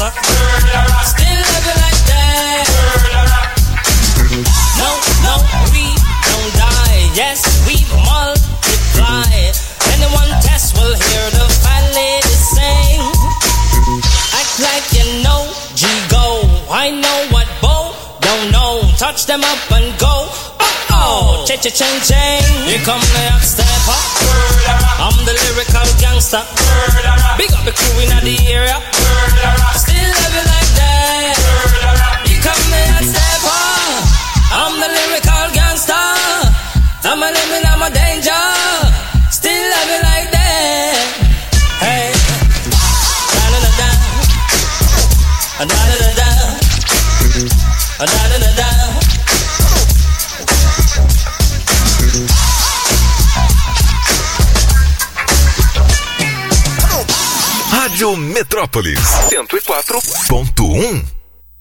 gangster. Still love you like that. No, we don't die. Yes, we multiply. Anyone test will hear the fine lady sing. Act like you know, G-Go. I know what Bo don't know. Touch them up and go. Oh, cha-cha-ching-ching. Here come the hot stepper. I'm the lyrical gangster. Big up the crew in the area. Still love you like that. Here come the hot stepper. I'm the lyrical gangster. I'm a living, I'm a danger. Still love you like that. Hey, da-da-da-da, da-da-da-da, da-da-da-da. Rádio Metrópolis 104.1.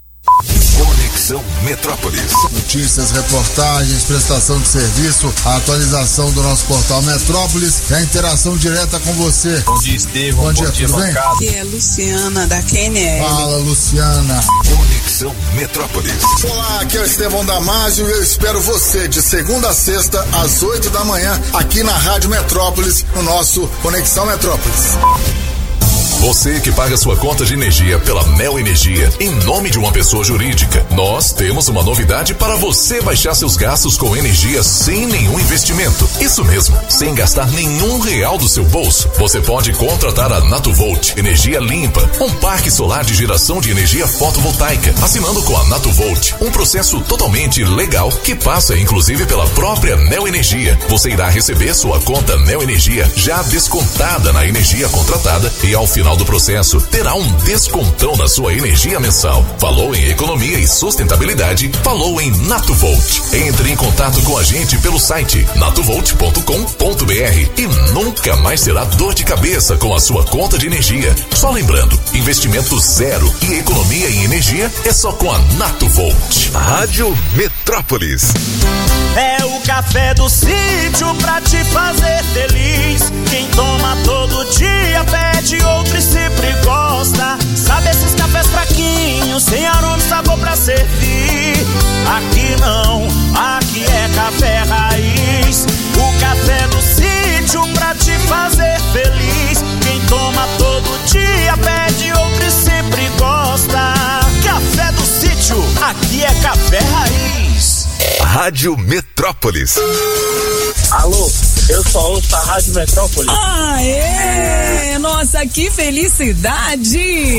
Conexão Metrópolis. Notícias, reportagens, prestação de serviço, a atualização do nosso portal Metrópolis e a interação direta com você. Bom dia, Estevão. Bom dia, tudo bem? Aqui é Luciana, da QNL. Fala, Luciana. Conexão Metrópolis. Olá, aqui é o Estevão Damasio e eu espero você de segunda a sexta às 8 da manhã aqui na Rádio Metrópolis, no nosso Conexão Metrópolis. Você que paga sua conta de energia pela Neo Energia em nome de uma pessoa jurídica, nós temos uma novidade para você baixar seus gastos com energia sem nenhum investimento. Isso mesmo, sem gastar nenhum real do seu bolso. Você pode contratar a Natuvolt Energia Limpa, um parque solar de geração de energia fotovoltaica, assinando com a Natuvolt, um processo totalmente legal que passa inclusive pela própria Neo Energia. Você irá receber sua conta Neo Energia já descontada na energia contratada e ao final do processo terá um descontão na sua energia mensal. Falou em economia e sustentabilidade, falou em Natuvolt. Entre em contato com a gente pelo site natuvolt.com.br e nunca mais terá dor de cabeça com a sua conta de energia. Só lembrando, investimento zero e economia em energia é só com a Natuvolt. Rádio Metrópolis. É o café do sítio pra te fazer feliz. Quem toma todo dia pede outro e sempre gosta. Sabe esses cafés fraquinhos, sem aroma e sabor pra servir? Aqui não, aqui é café raiz. O café do sítio pra te fazer feliz. Quem toma todo dia pede outro e sempre gosta. Café do sítio, aqui é café raiz. Rádio Metrópolis. Alô, eu só ouço a Rádio Metrópolis. Aê! Nossa, que felicidade!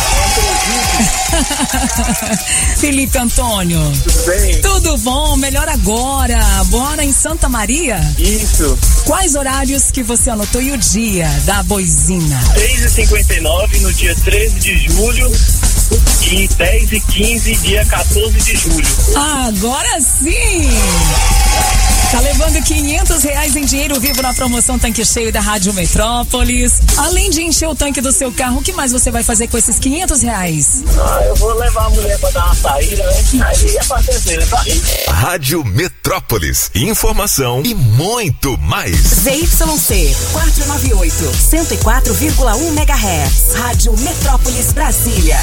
Felipe Antônio. Tudo bem? Tudo bom, melhor agora. Bora em Santa Maria? Isso. Quais horários que você anotou e o dia da boizina? 6h59 no dia 13 de julho e 10h15 dia 14 de julho. Agora sim! Tá levando R$500 em dinheiro vivo na promoção Tanque Cheio da Rádio Metrópolis. Além de encher o tanque do seu carro, o que mais você vai fazer com esses R$500? Eu vou levar a mulher pra dar uma saída, né? Aí é pra terceira, tá? Rádio Metrópolis. Informação e muito mais. ZYC 498, 104,1 MHz. Rádio Metrópolis Brasília.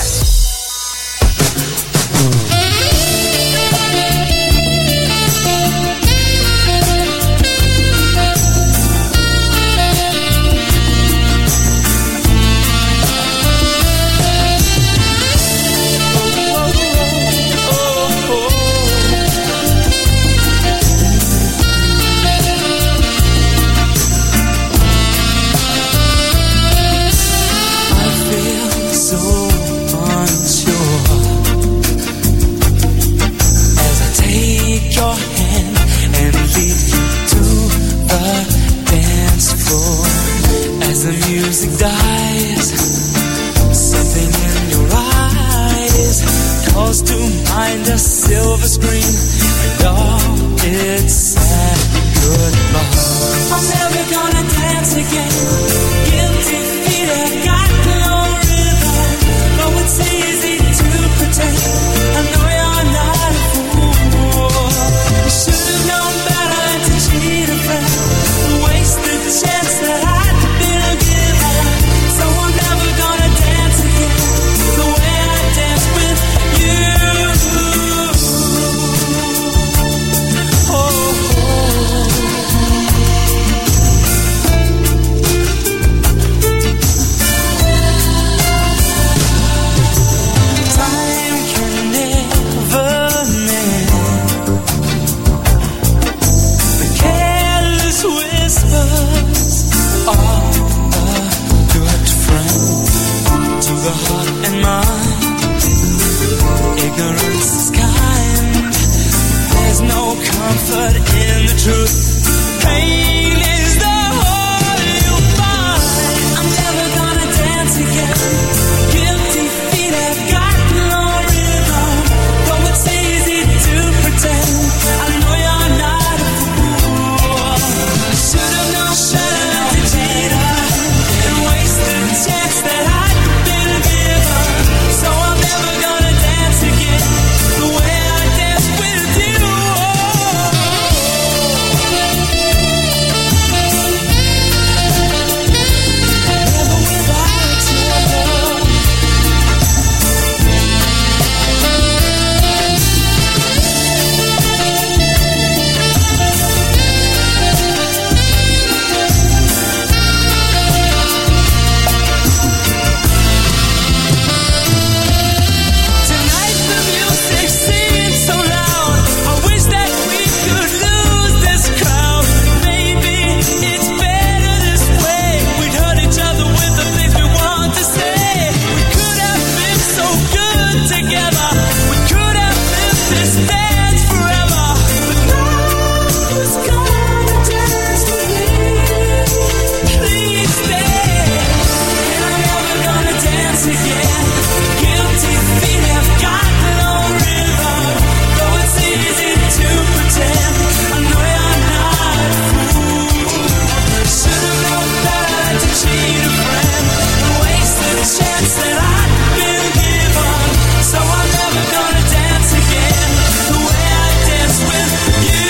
but in the truth, pain is the whole you find. I'm never gonna dance again. Guilty feet have got no rhythm. Though it's easy to pretend, I know you're not a fool. I should have known better than to cheat and waste the chance that I'd been given. So I'm never gonna dance again the way I danced with you. Never without your love. Tonight the music seems so loud. I wish that we could lose this crowd. Maybe it's better this way. We'd hurt each other with the things we want to say. We could have been so good together. We could have lived this dance forever. But now who's gonna dance with me? Please stay. And I'm never gonna dance again. Guilty feet have got no rhythm. Though it's easy to pretend, I know you're not a fool. Should've known better to cheat a friend and waste the chance that I'd been given. So I'm never gonna dance again the way I danced with you.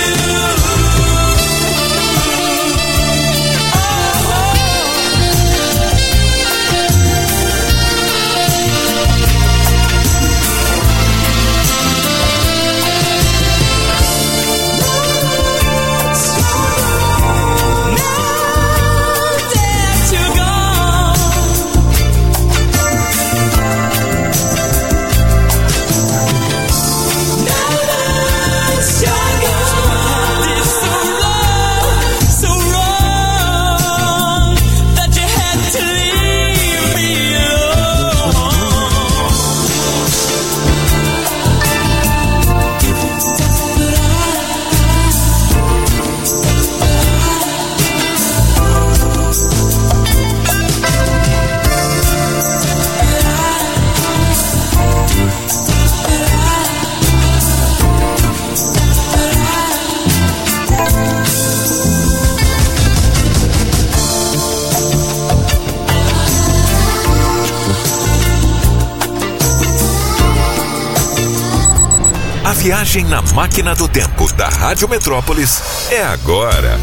A viagem na máquina do tempo da Rádio Metrópolis é agora.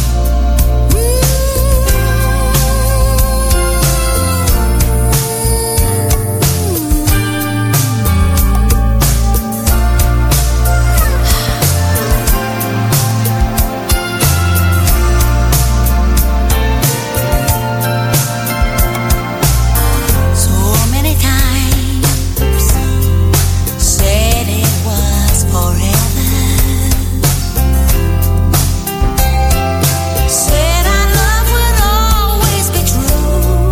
So many times said it was forever. Said our love would always be true.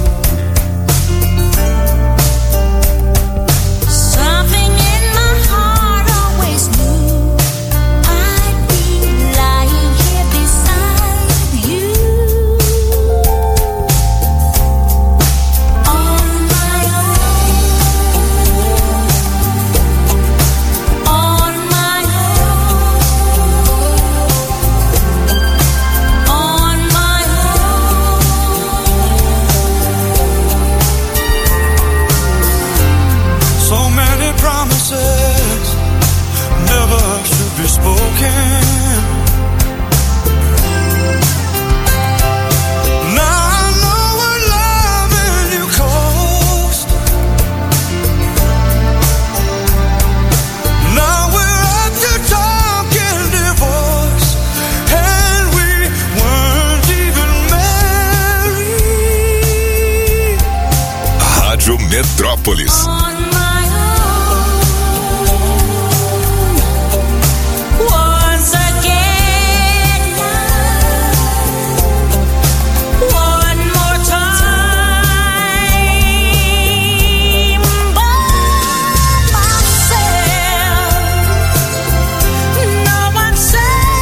Something in my heart always knew I'd be lying here beside you. On my own, on my own, on my own. So many promises never should be spoken. Now I know what loving you cost. Now we're at the talking divorce, and we weren't even married. Rádio Metrópolis. On my own, once again, one more time, by myself. No one said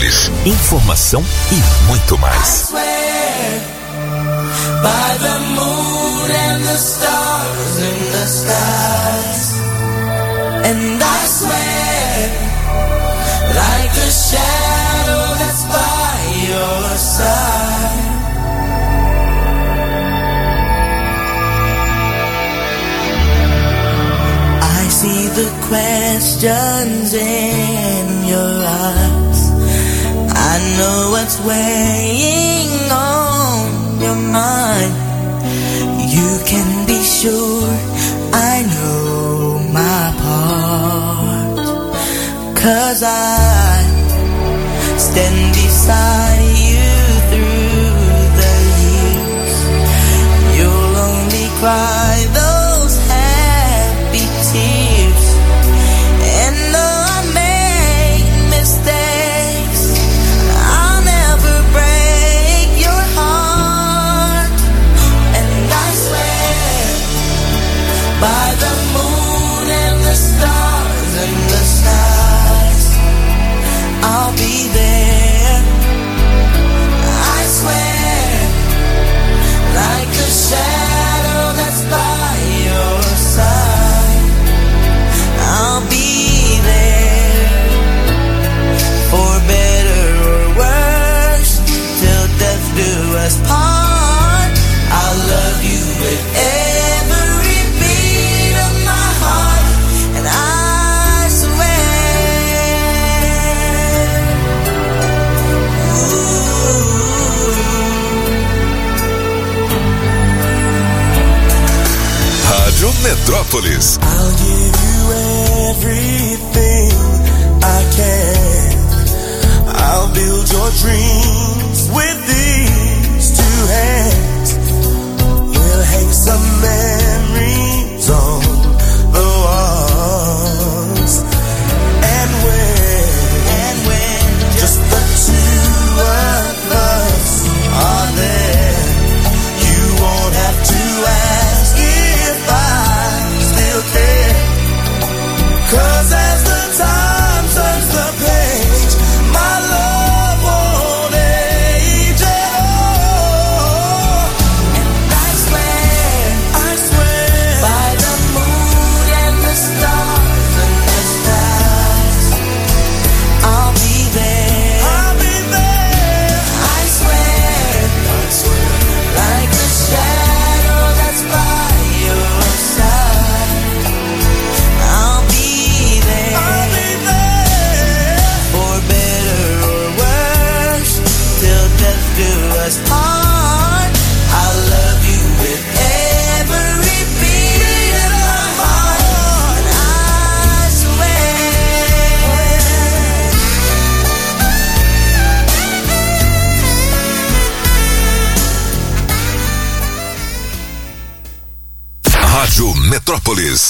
Metrópolis. Informação e muito mais. By the moon and the stars in the skies, and I swear, like a shadow that's by your side. I see the questions in your eyes. I know what's weighing on your mind. You can be sure I know my part, 'cause I stand beside you through the years. You'll only cry those happy tears, and though I make mistakes, I'll never break your heart. And I swear, by the moon and the stars and the stars, I'll be there. I swear, like a shadow that's by your side, I'll be there. For better or worse, till death do us part. I'll love you with every beat of my heart, and I swear. Rádio Metrópolis. I'll give you everything I can. I'll build your dreams with these two hands. We'll hang some memories on the walls. And when just the two of us are there, you won't have to ask if I still care. 'Cause as the time turns the page, my love won't age at all. And I swear, by the moon and the stars and the stars, I'll be there. I swear, like a shadow that's by your side, I'll be there. For better or worse, till death do us part. I'll love you with every beat of my heart, and I swear. Rádio Metrópolis.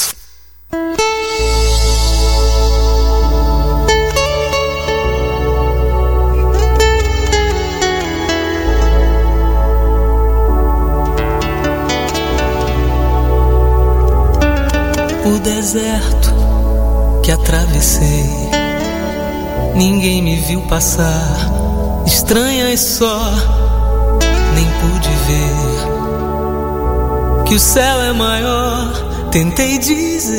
O deserto que atravessei, ninguém me viu passar. Estranhas só, nem pude ver que o céu é maior. Tentei dizer,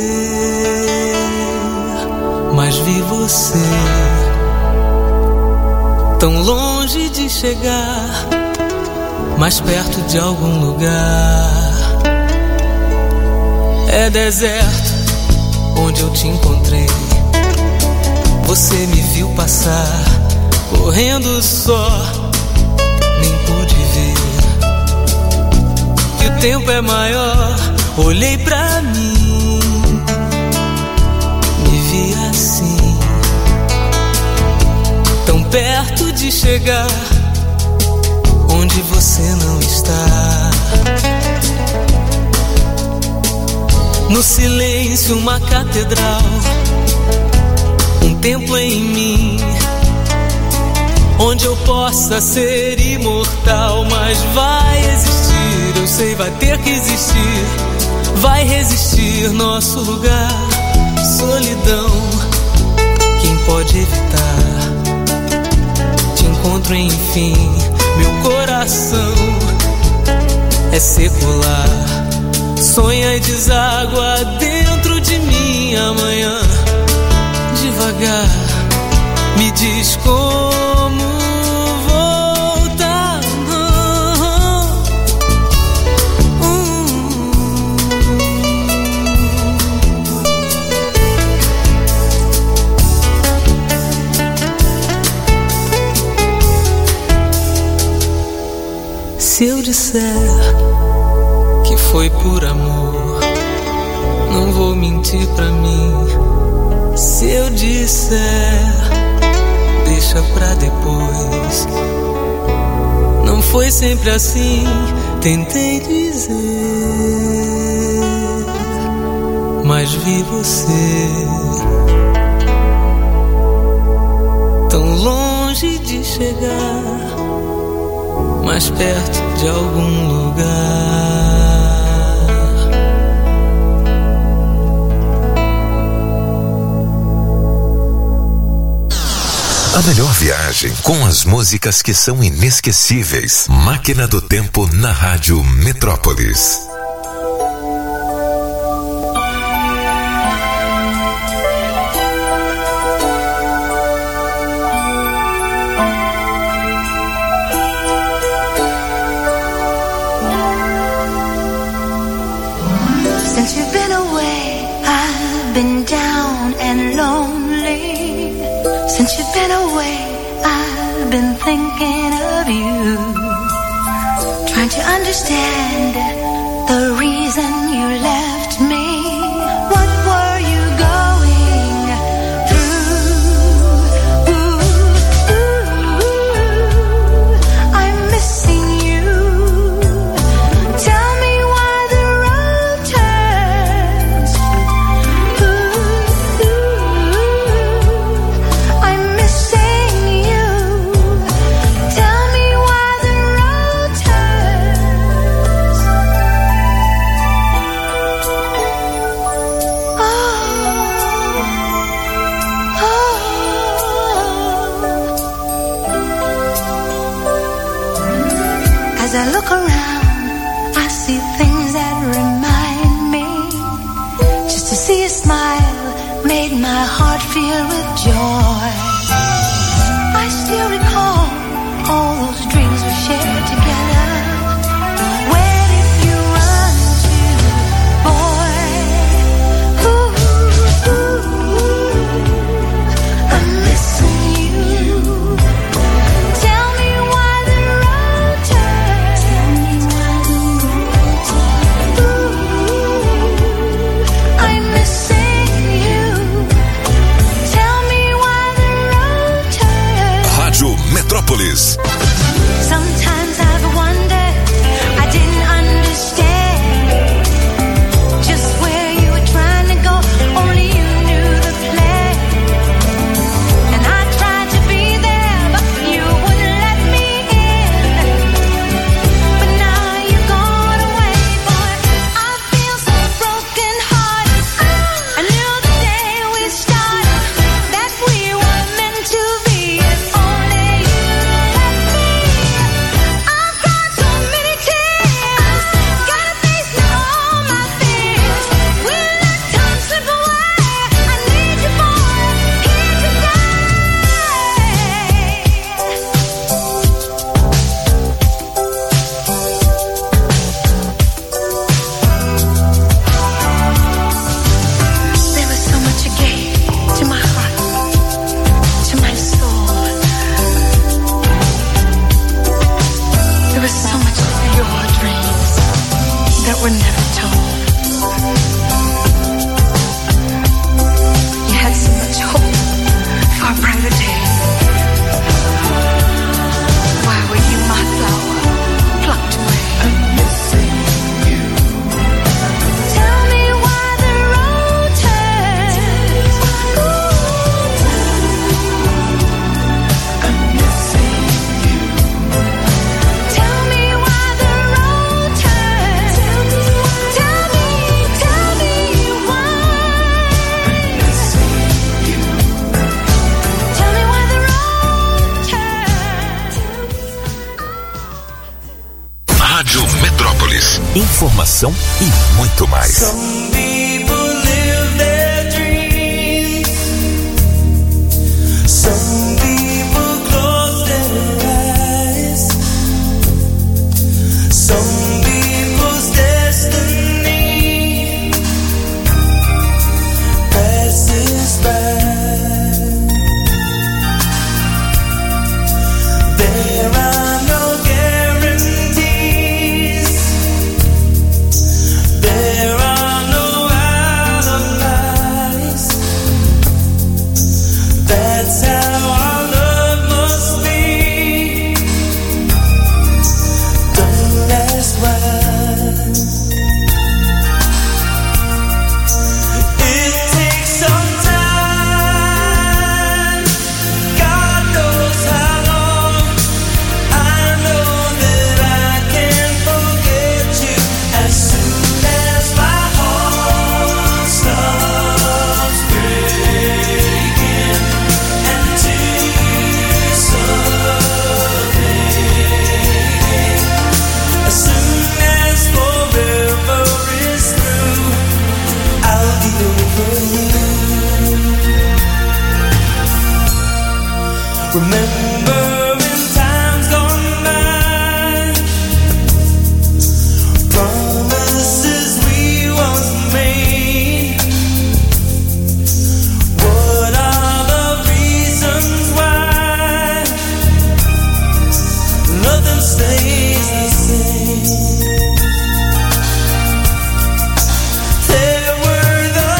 mas vi você tão longe de chegar, mais perto de algum lugar. É deserto onde eu te encontrei. Você me viu passar, correndo só, nem pude ver que o tempo é maior. Olhei pra mim, me vi assim, tão perto de chegar onde você não está. No silêncio uma catedral, um templo em mim, onde eu possa ser imortal. Mas vai existir, eu sei, vai ter que existir, vai resistir nosso lugar. Solidão, quem pode evitar? encontro, enfim. Meu coração é secular, sonha e deságua dentro de mim. Amanhã, devagar, me diz como voltar. Se eu disser que foi por amor, não vou mentir pra mim. Se eu disser, deixa pra depois. Não foi sempre assim, tentei dizer, mas vi você tão longe de chegar, mais perto de algum lugar. A melhor viagem com as músicas que são inesquecíveis. Máquina do Tempo na Rádio Metrópolis. Since you've been away, I've been down and lonely. Since you've been away, I've been thinking of you, trying to understand the reason you left me. What were you going through? I'm missing you. Tell me why the road turns. I'm missing you. Tell me why the road turns. As I look around, I see things that remind me. Just to see a smile made my heart feel with joy. I still recall all those dreams we shared together. Where did you run to, boy? I'm missing you. Tell me why the road turns. I'm missing you. Tell me why the road turns. Rádio Metrópolis. Sometimes I've wondered, I didn't understand just where you were trying to go. Only you knew the plan. And I tried to be there, but you wouldn't let me in. But now you've gone away, boy. I feel so broken hearted. I knew the day we started that we were meant to be. If only you let me. informação e muito mais. Some people live their dreams. Some people close their eyes. Some people's destiny passes by. There are no guarantees. There are no alibis. That's how our love must be. Don't ask why. It takes some time. God knows how long. I know that I can forget you as soon as my heart stops breaking and tears are fading. As soon as forever is through, I'll be over you. Remember in times gone by, promises we once made. What are the reasons why nothing stays the same? There were the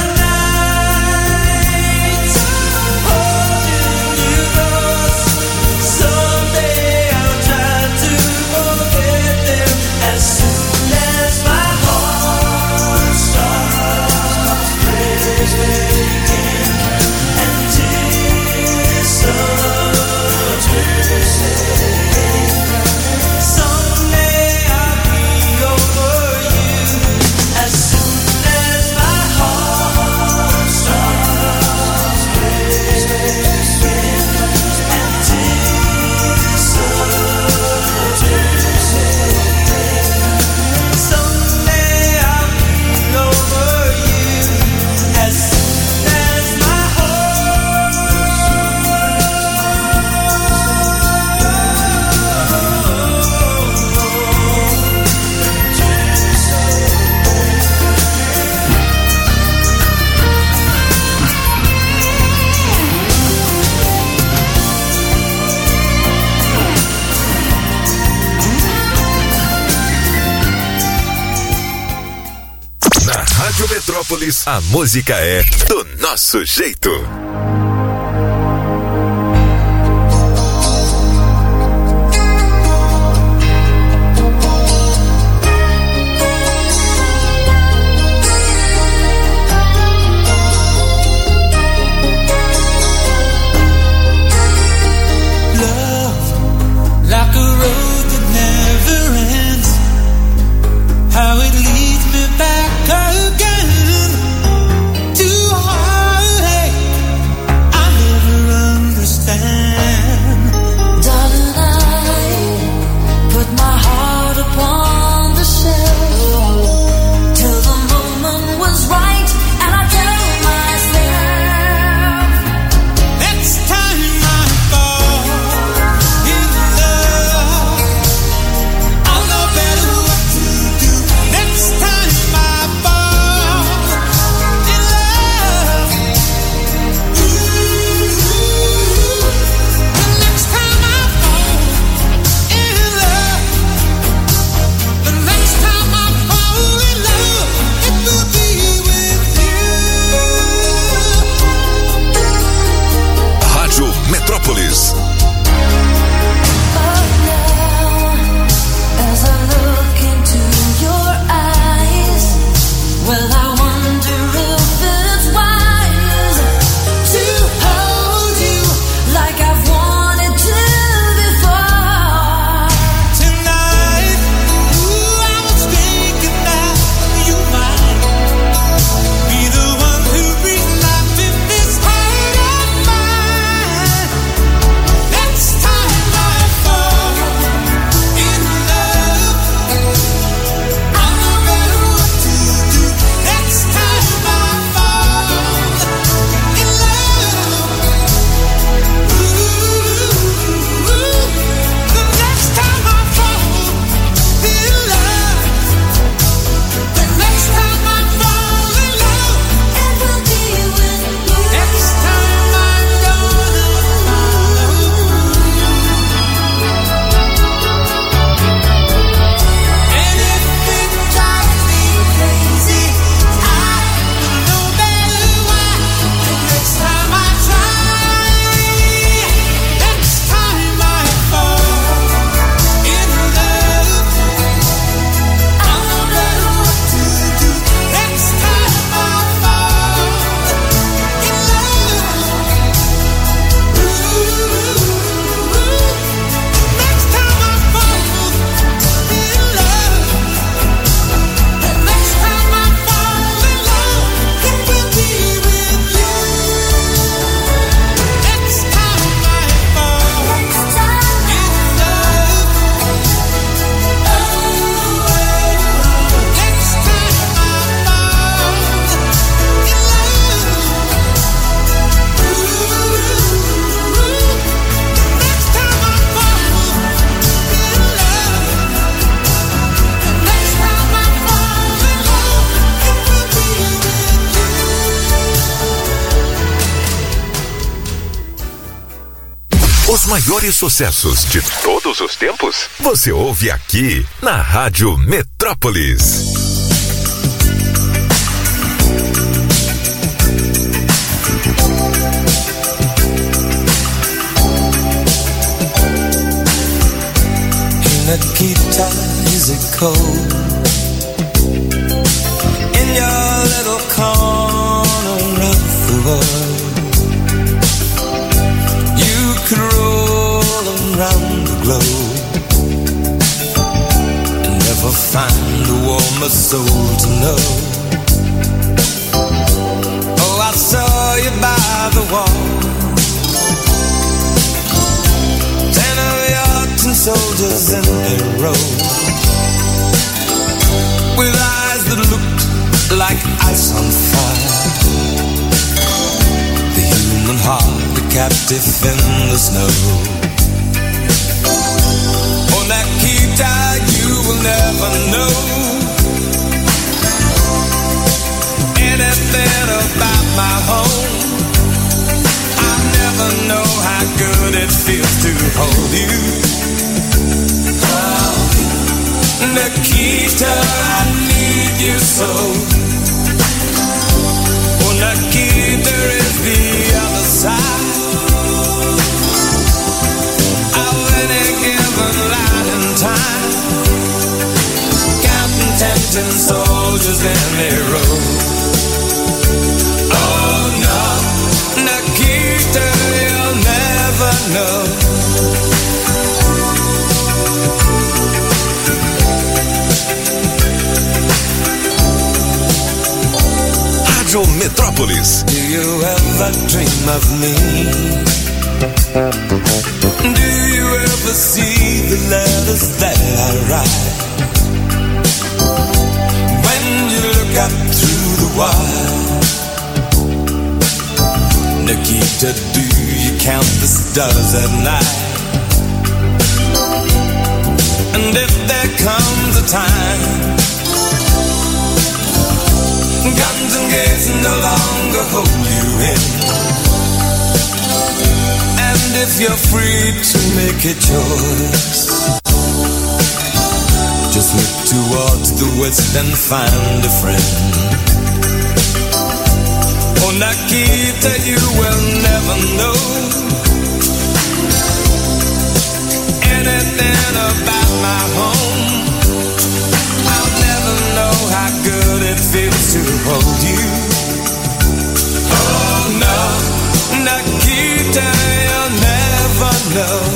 nights holding you close. Someday I'll try to forget them as soon as my heart stops breaking and tears start fading. Someday I'll be over you as soon as my heart stops breaking and tears start fading. Someday I'll be over you as soon as my Na Rádio Metrópolis, a música é do nosso jeito. Love, like a road that never ends. How it leads me back again to heartache I never understand. Darling, I put my heart upon the shelf till the moment was right, and I tell myself, Next time I fall in love, I'll know better what to do. Next time I fall in love, the next time I fall in love, the next time I fall in love, it will be with you. Rádio Metrópolis. but now as I look into your eyes, well, I wonder if it's wise to hold you like I've wanted to before. Tonight, ooh, I was thinking that you might be the one who breathes life in this heart of mine. Os maiores sucessos de todos os tempos, você ouve aqui na Rádio Metrópolis. Nikita, is it cold in your little corner of the world? You could roll around the globe and never find a warmer soul to know. Oh, I saw you by the wall, 10 of your tin soldiers in a row, with eyes that looked like ice on fire. The human heart, a captive in the snow. Oh, Nikita, you will never know anything about my home. I never know how good it feels to hold you. Nikita, I need you so. Oh, Nikita is the other side of any given line in time, counting 10 soldiers in a row. Oh no, Nikita, you'll never know. Metrópolis. Do you ever dream of me? Do you ever see the letters that I write? When you look up through the wire, Nikita, do you count the stars at night? And if there comes a time guns and gates no longer hold you in, and if you're free to make a choice, just look towards the west and find a friend. Oh, Nikita, you will never know anything about my home. I'll never know how good it feels to hold you. Oh no, Nikita, you'll never know.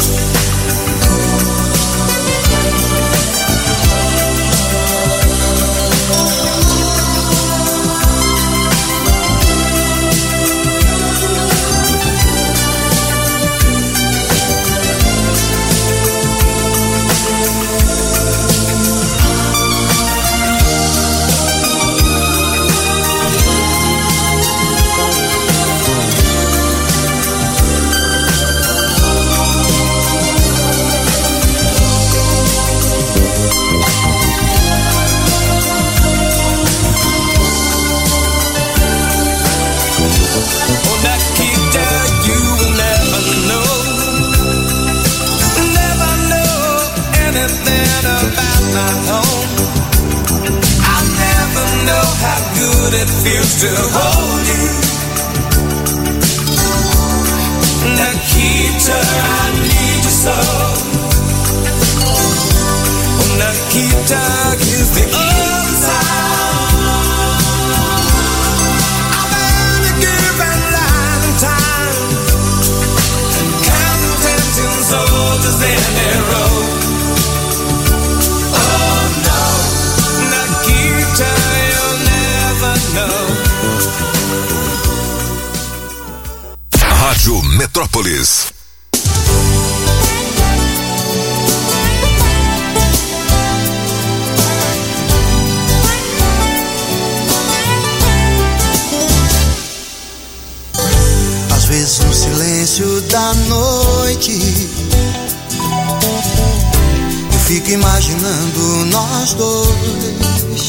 It feels to hold you. Nikita, I need you so. Oh, Nikita is the other side of any given line in time, counting 10 soldiers in a row. Oh no, Nikita, you'll never know. Rádio Metrópolis. Às vezes no silêncio da noite eu fico imaginando nós dois.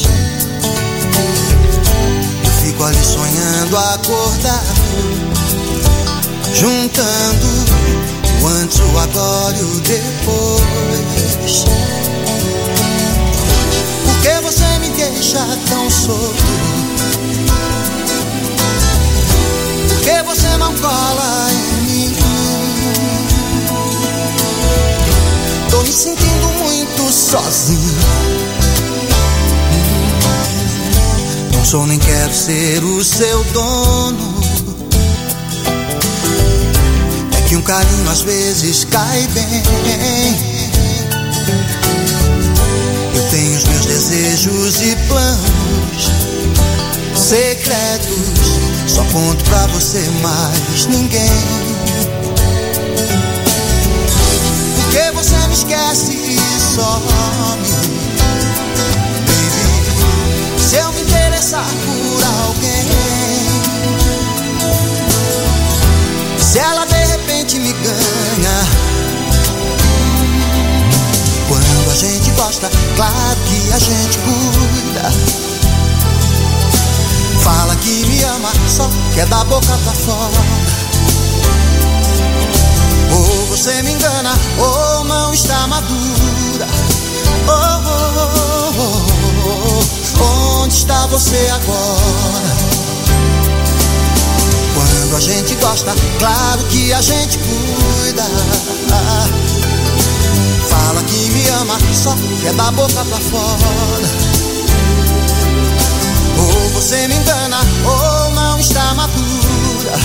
Eu fico ali sonhando acordado, juntando o antes, o agora e o depois. Por que você me deixa tão solto? Por que você não cola em mim? Tô me sentindo muito sozinho. Não sou nem quero ser o seu dono. É que um carinho às vezes cai bem. Eu tenho os meus desejos e planos secretos. Só conto pra você, mais ninguém. Porque você me esquece e some, baby. Se eu me interessar por alguém, se ela de repente me ganha. Quando a gente gosta, claro que a gente cuida. Fala que me ama, só quer da boca pra fora. Ou você me engana, ou não está madura. Onde está você agora? Quando a gente gosta, claro que a gente cuida. Fala que me ama, só quer da boca pra fora. Ou você me engana, ou não está madura.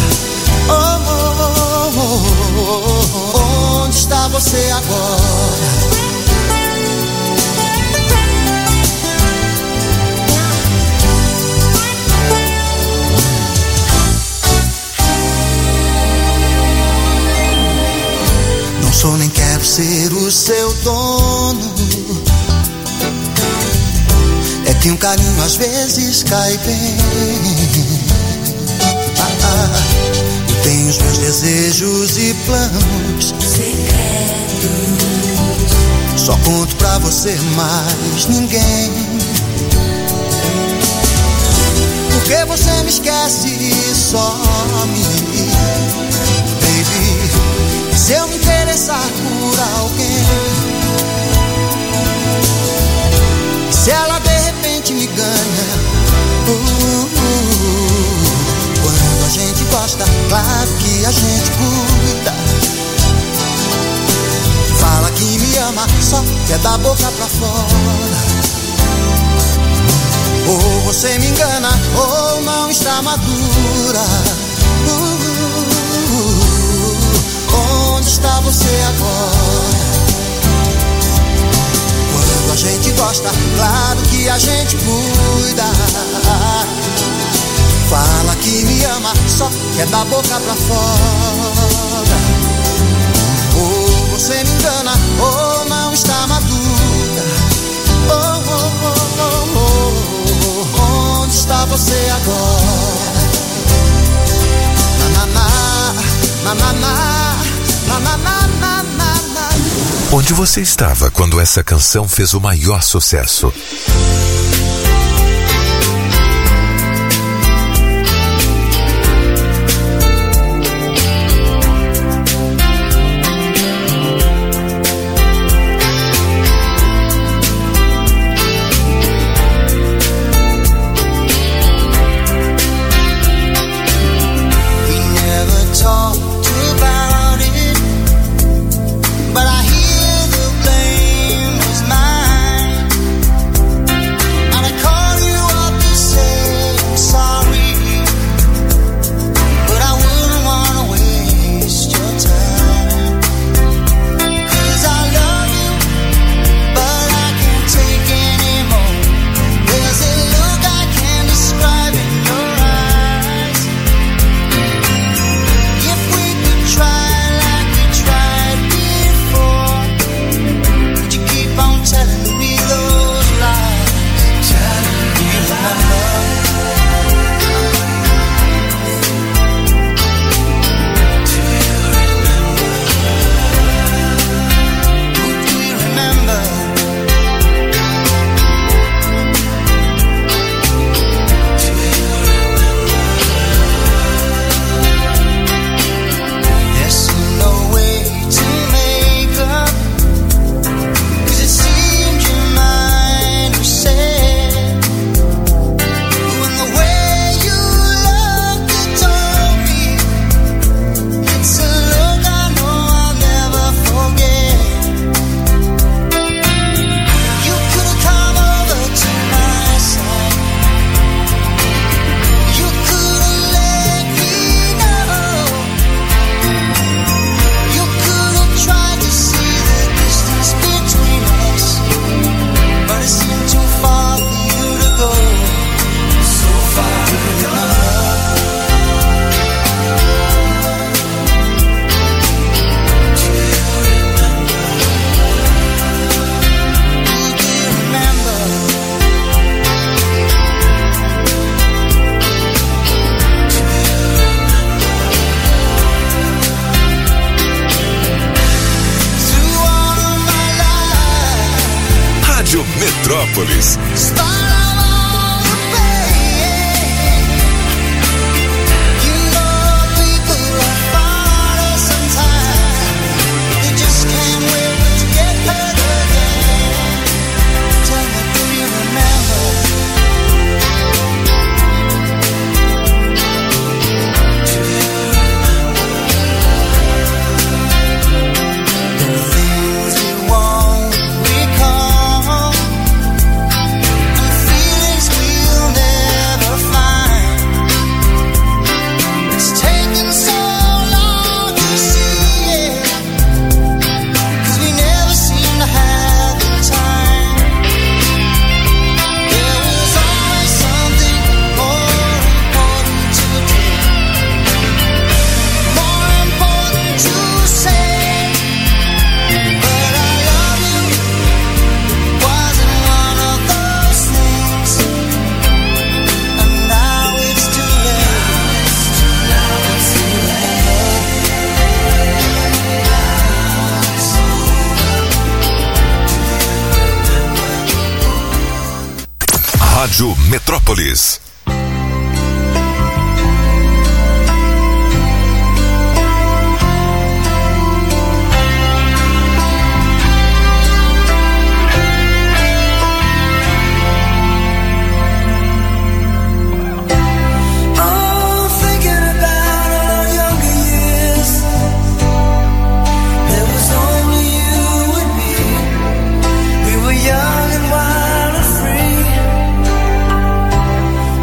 Onde está você agora? Não sou nem quero ser o seu dono. É que um carinho às vezes cai bem. Eu tenho os meus desejos e planos secretos. Só conto pra você, mais ninguém. Porque você me esquece e some, baby. Se eu me interessar por alguém, se ela de repente me ganha. Quando a gente gosta, claro que a gente cuida. Fala que me ama, só quer da boca pra fora. Ou você me engana, ou não está madura. Onde está você agora? Quando a gente gosta, claro que a gente cuida. Fala que me ama, só quer da boca pra fora. Ou você me engana, ou não está madura. Onde está você agora? Na na na, na na na, na na na na na. Onde você estava quando essa canção fez o maior sucesso? But I hear the blame was mine. Metrópolis. Rádio Metrópolis. Young and wild and free.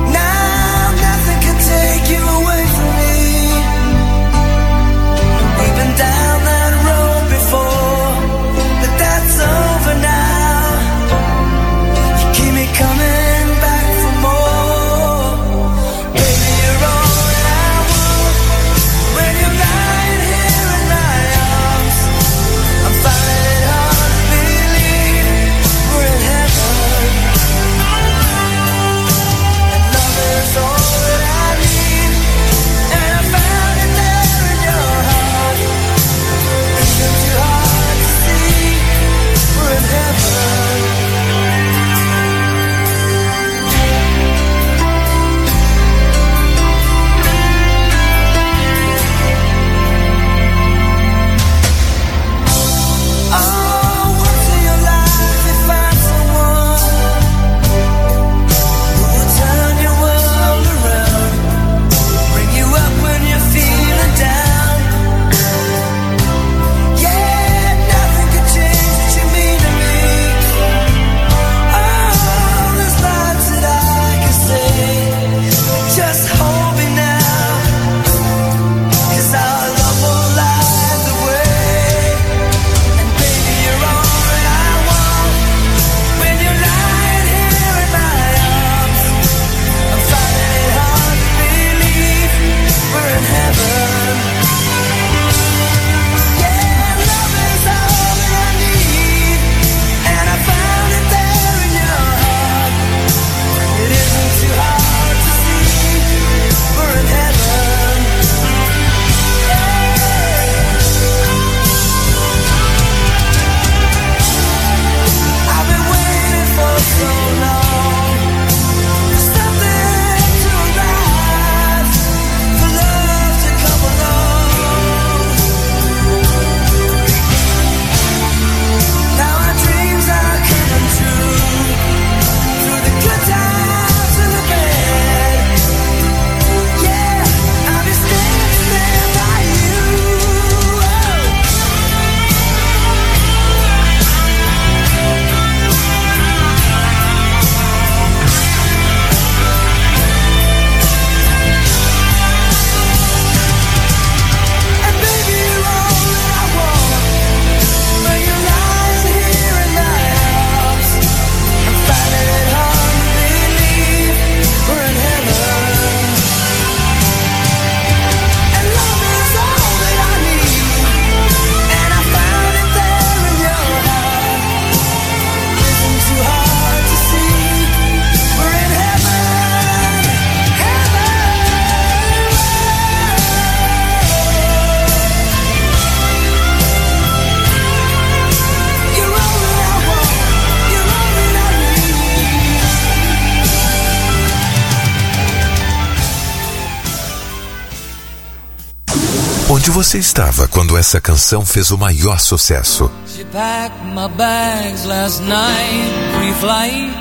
Onde você estava quando essa canção fez o maior sucesso? She packed my bags last night, pre-flight,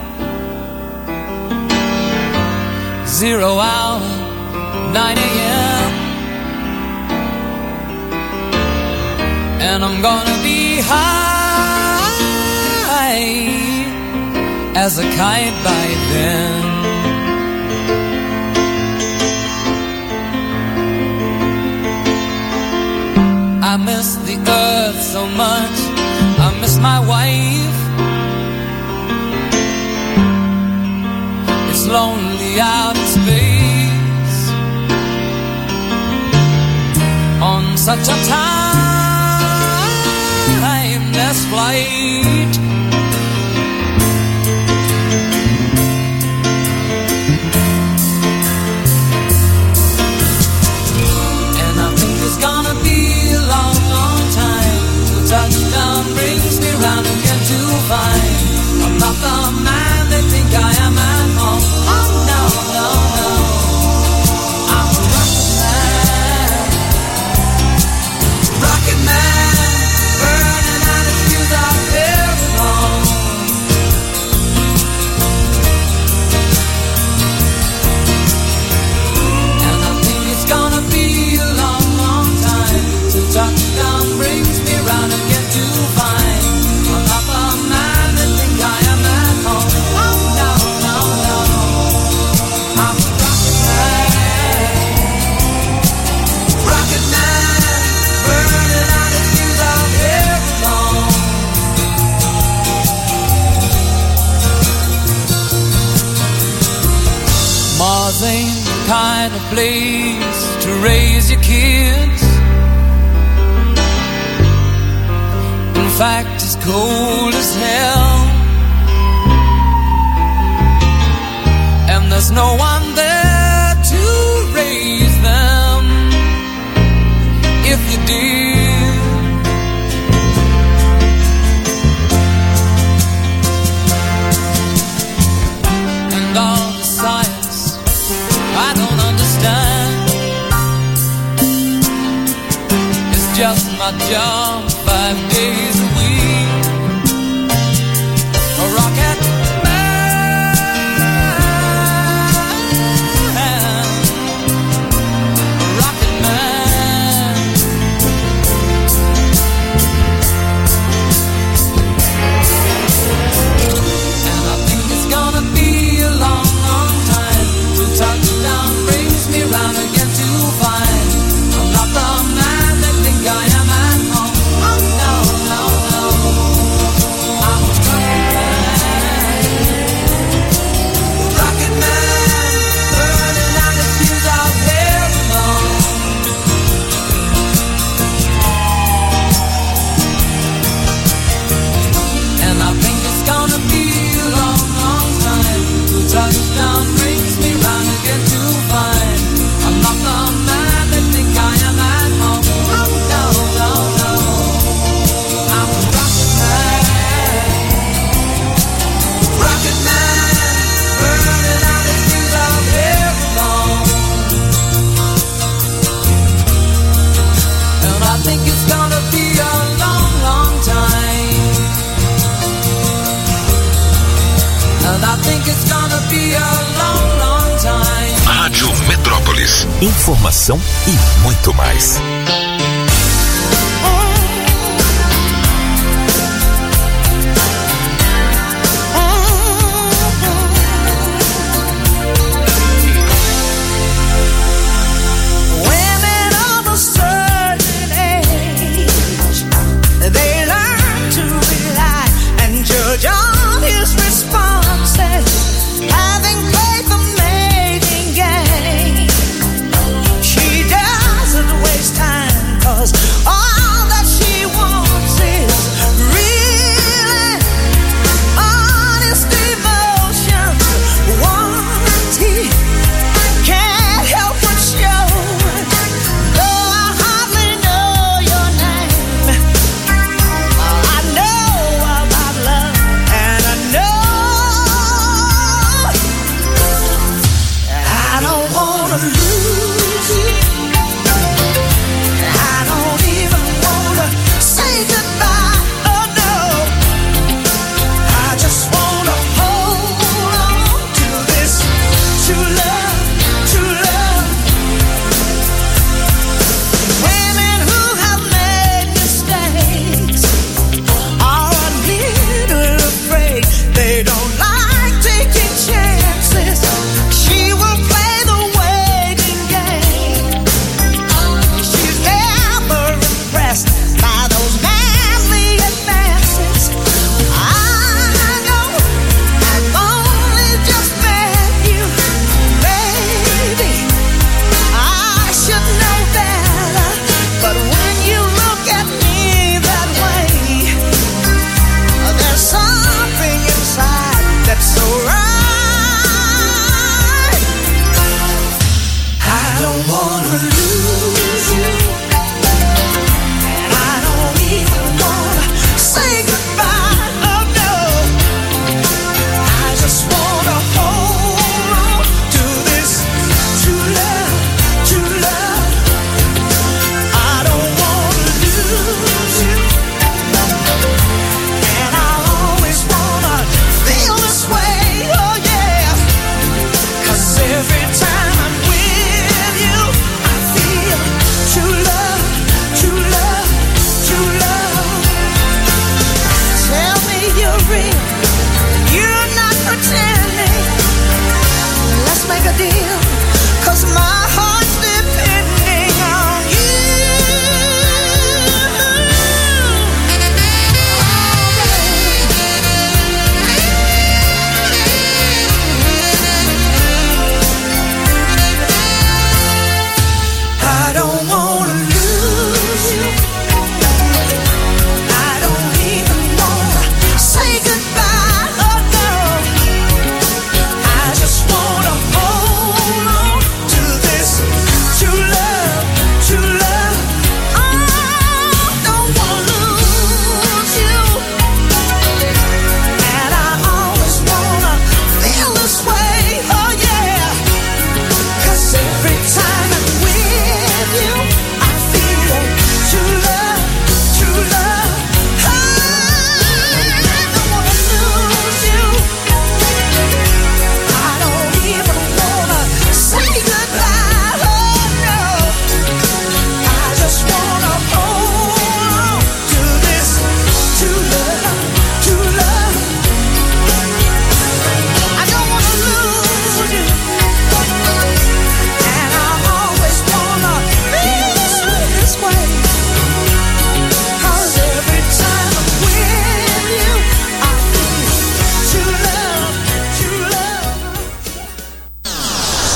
0 hour, 9 a.m. And I'm gonna be high as a kite by then. I miss the earth so much, I miss my wife. It's lonely out in space on such a timeless flight. And I think it's gonna be a long, long time till touchdown brings me round again to find I'm not the man they think I am at home. Oh no, no, no, I'm a rocket man, burning out his fuse out there alone. And I think it's gonna be a long, long time till touchdown brings me round again to find I'm not the man they think I am at home. Oh no, no, no, I'm a rocket man, burning out his fuse out there alone. Mars ain't the kind of place to raise your kids. In fact, it's cold as hell, and there's no one there to raise them if you did. And all the science I don't understand, it's just my job 5 days a week. A rocket man, a rocket man. And I think it's gonna be a long, long time till touchdown brings me round again to find I'm not the man they think I am at home. Oh no, no, no, I'm a rocket man, burning out his fuse out there alone. And I think it's gonna be a long, long time till touchdown brings me round again to find I'm not the man they think I am at home. Oh no, no, no, I'm a rocket man, burning out his fuse out there alone. And I think it's gonna be a long, long time. And I think it's gonna be a long, long time. Rádio Metrópolis. Informação e muito mais. Women of a certain age, they learn to rely and judge on his responses, having played the mating game. She doesn't waste time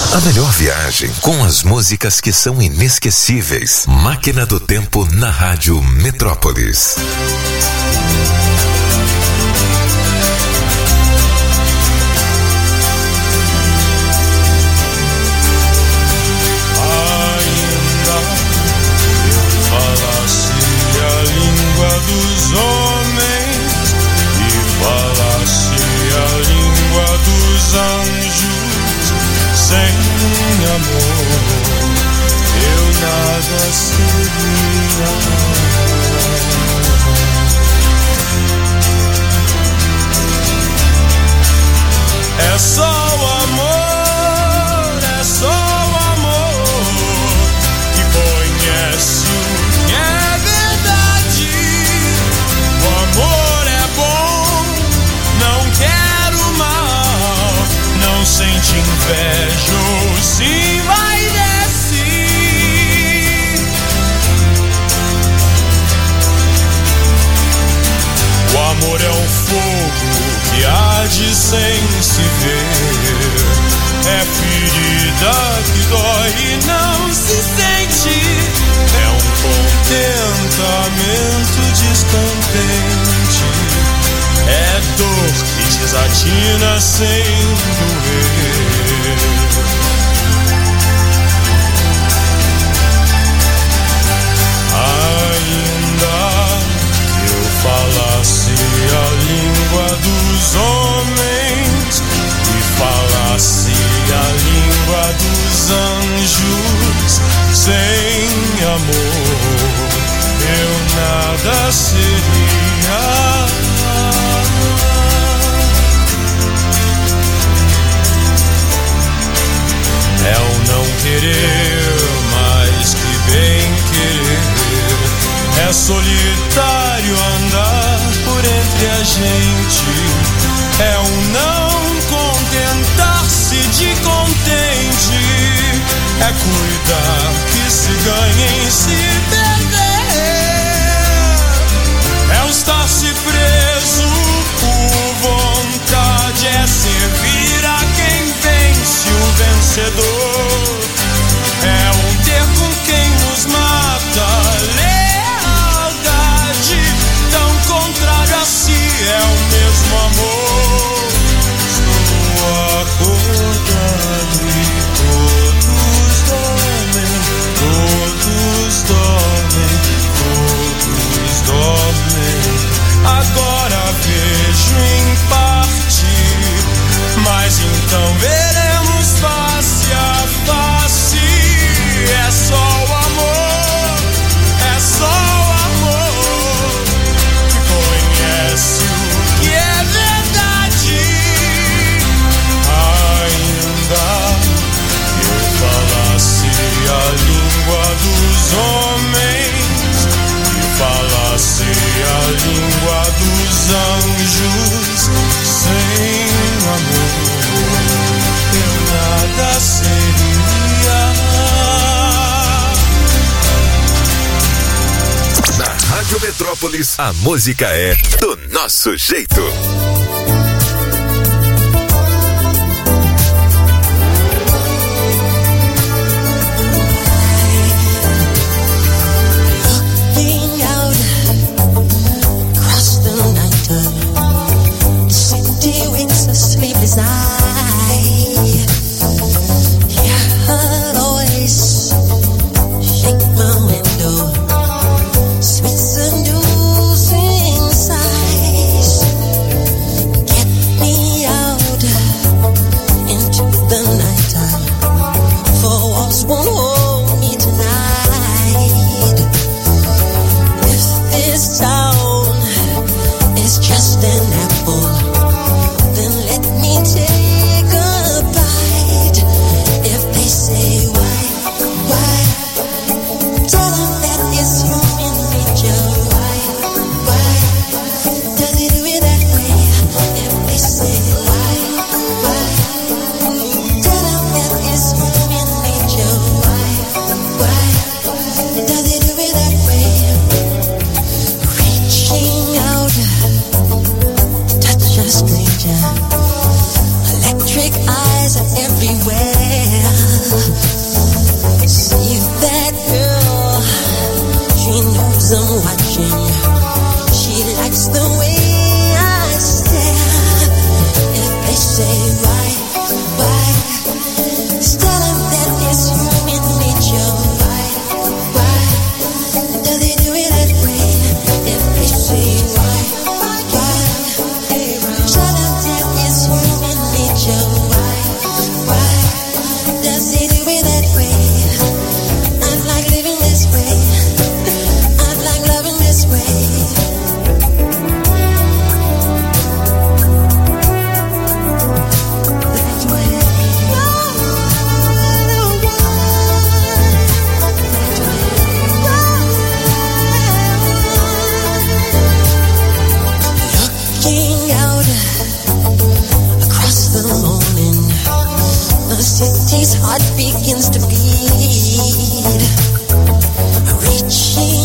A melhor viagem com as músicas que são inesquecíveis. Máquina do Tempo na Rádio Metrópolis. Dos homens e falasse a língua dos anjos, sem amor eu nada seria. É só o amor, é só o amor que conhece o que é verdade. O amor é bom, não quero mal, não sente inveja ou se envaidece. O amor é um fogo que arde sem se ver, é ferida que dói e não se sente, é um contentamento descontente, é dor que desatina sem doer. Ainda que eu falasse a língua dos homens e falasse a língua dos anjos, sem amor eu nada seria. É o não querer mais que bem querer, é solitário andar por entre a gente, é um não contentar-se de contente, é cuidar que se ganha em se perder, é o estar-se preso por vontade, é servir a quem vence o vencedor, é um ter com quem nos mata. Tão contrário a si é o mesmo amor. Estou acordado e todos dormem, todos dormem, todos dormem. Agora vejo em parte, mas então veremos face a face. É só o amor, é só o amor que conhece o que é verdade. Ainda que eu falasse a língua dos homens e falasse a língua dos anjos, sem amor eu nada seria. Na Rádio Metrópolis, a música é do nosso jeito. Looking out across the night, the city winks a sleepless eye. Hear her voice shake my window, sweet seducing sighs. knows I'm watching. She likes the way I stare. If they say why, tell them that it's human nature. Why does he do it that way? If they say why, tell them that it's human nature. Why does he do it that way? I'd like living this way. I'd like loving this way. Looking out across the morning, the city's heart begins to beat. Reaching